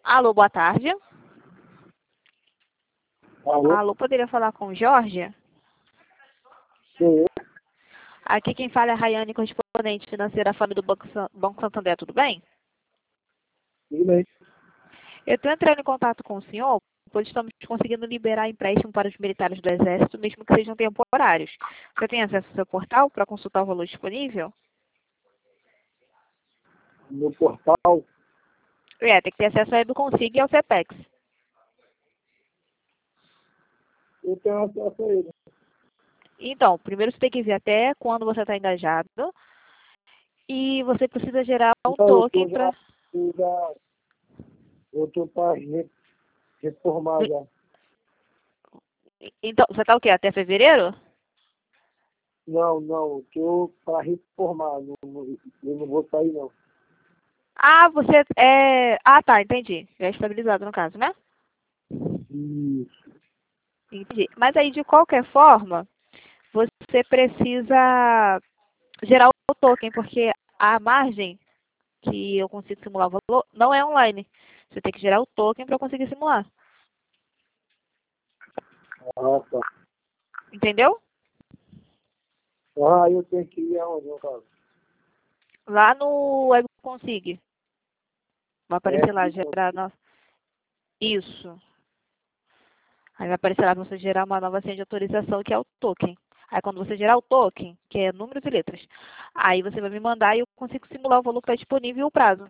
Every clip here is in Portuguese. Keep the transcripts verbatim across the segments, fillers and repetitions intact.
Alô, boa tarde. Alô? Alô, poderia falar com o Jorge? Sim, Aqui quem fala é a Rayane, correspondente financeira da família do Banco, San- Banco Santander, tudo bem? tudo bem. Eu estou entrando em contato com o senhor, pois estamos conseguindo liberar empréstimo para os militares do Exército, mesmo que sejam temporários. Você tem acesso ao seu portal para consultar o valor disponível? No portal, É, tem que ter acesso ao EBConsig e ao CEPEX. eu tenho acesso a ele. Então, primeiro você tem que ver até quando você está engajado e você precisa gerar um Não, eu token tô para... já, eu já, eu tô para reformar já. Então, você está o quê? Até fevereiro? Não, não, eu tô para reformar, não, não- eu não vou sair não. Ah, você é... Ah, tá, entendi. Já é estabilizado no caso, né? Isso. Entendi. Mas aí, de qualquer forma, você precisa gerar o token, porque a margem que eu consigo simular o valor não é online. Você tem que gerar o token para conseguir simular. Ah, tá. Entendeu? Ah, eu tenho que ir aonde, no caso? Lá no WebConsig. Vai É, aparecer lá, que gerar... No... Isso. Aí vai aparecer lá para você gerar uma nova senha de autorização, que é o token. Aí quando você gerar o token, que é números e letras, aí você vai me mandar e eu consigo simular o valor que está disponível e o prazo.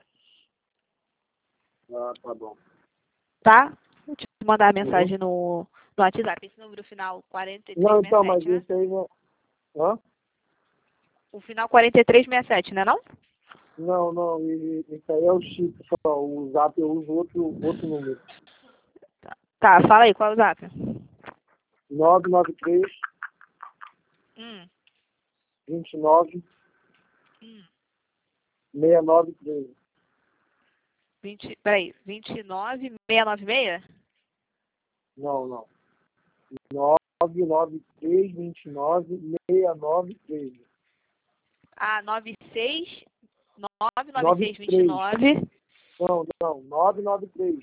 Ah, tá bom. Tá? Vou te mandar a Uhum. mensagem no, no WhatsApp. Esse número final quarenta e três Não, sessenta então, e mas sete, né? esse aí não... Hã? O final quarenta e três sessenta e sete, né não? Não, não, e- e- isso aí é o chip só. O zap eu uso outro, outro número. Tá, fala aí, qual é o zap? nove nove três, Hum, vinte e nove, hum. sessenta e nove treze. vinte, peraí, vinte e nove, seiscentos e noventa e seis? Não, não. nove nove três, vinte e nove, sessenta e nove treze. Ah, noventa e seis, nove nove seis, vinte e nove três. nove, Não, não. nove nove três.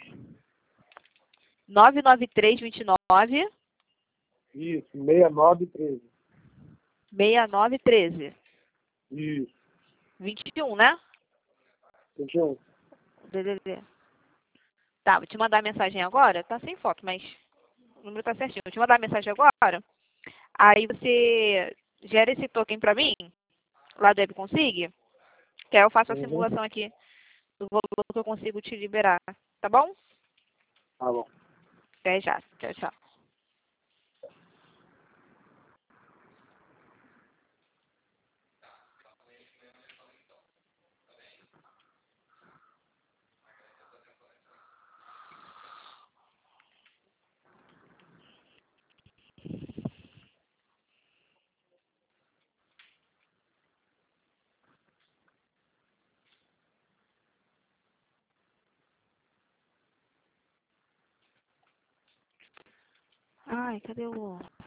nove nove três, vinte e nove, Isso. sessenta e nove treze. sessenta e nove treze. Isso. vinte e um, né? vinte e um. D D D. Tá, vou te mandar a mensagem agora. Tá sem foto, mas o número tá certinho. Vou te mandar a mensagem agora. Aí você gera esse token pra mim, lá do WebConsig, que aí eu faço a Uhum. simulação aqui do valor que eu consigo te liberar. Tá bom? Tá bom. Até já. Tchau, tchau. Ai, cadê o...